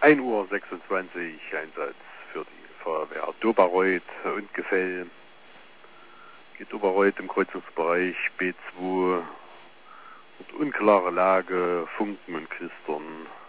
1:26 Uhr Einsatz für die Feuerwehr Doberreuth und Gefell. Geht Doberreuth im Kreuzungsbereich B2 und unklare Lage, Funken und Knistern.